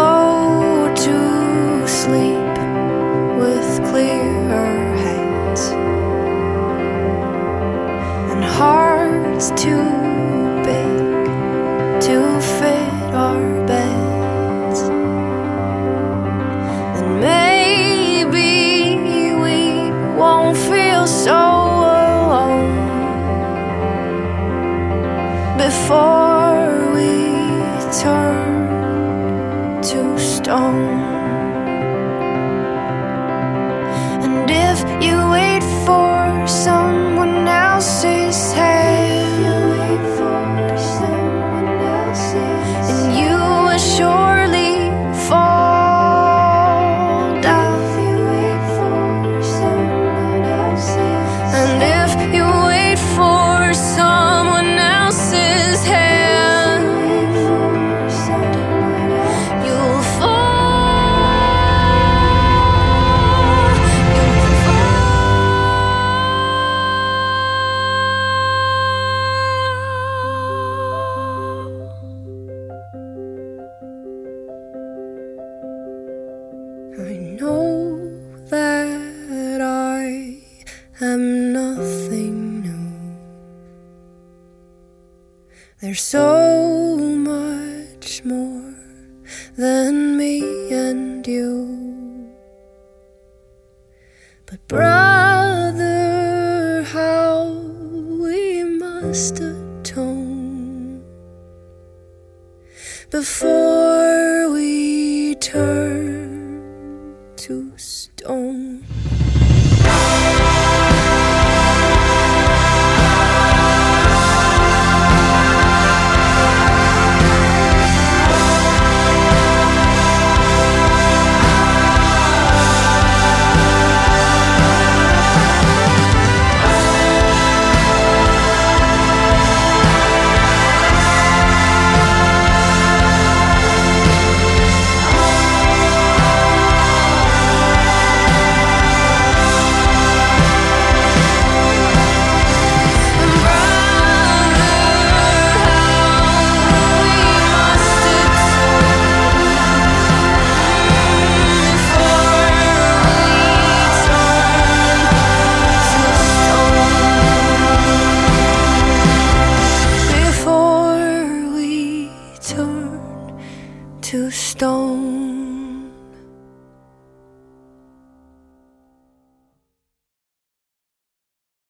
go to sleep with clearer heads and hearts too big to fit our beds, then maybe we won't feel so alone before we turn to stone. And if you wait for someone else's hand, and you will surely fall down. And if you wait for someone else's hand, you'll fall. I know that I am nothing new. There's so much more than me and you. But brother, how we must atone before we turn to stone. To stone.